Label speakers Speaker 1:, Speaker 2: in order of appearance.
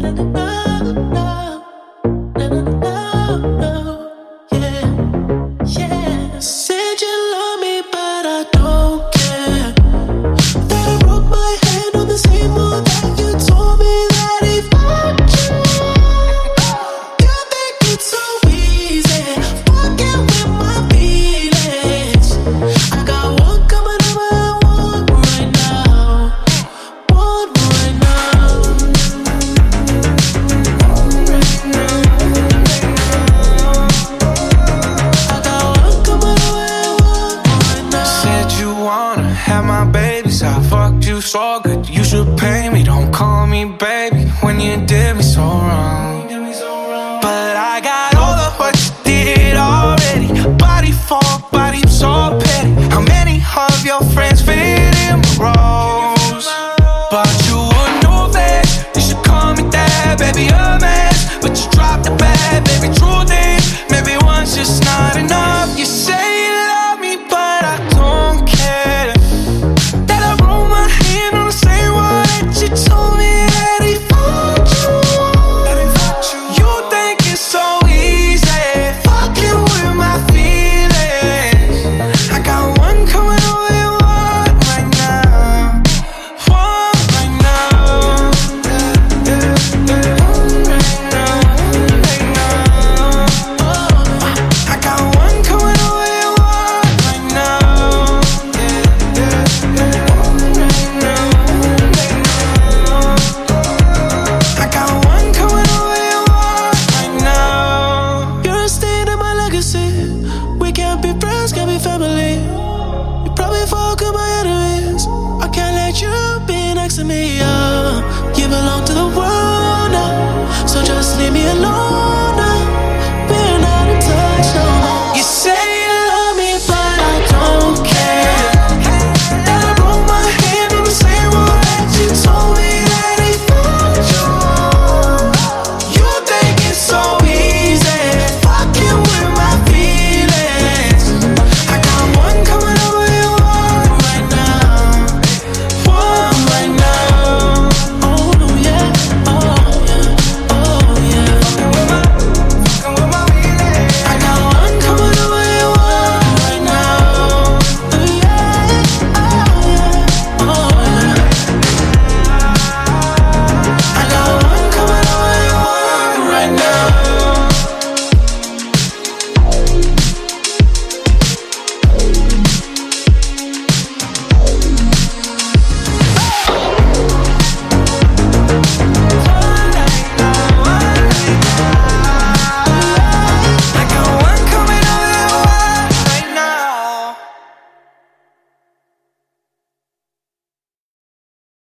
Speaker 1: So good, you should pay me. Don't call me baby when you did me so wrong. But I got all of what you did already. Body for body, so petty. How many of your friends fit in my roles? But you would know that you should call me that, baby, a mess. But you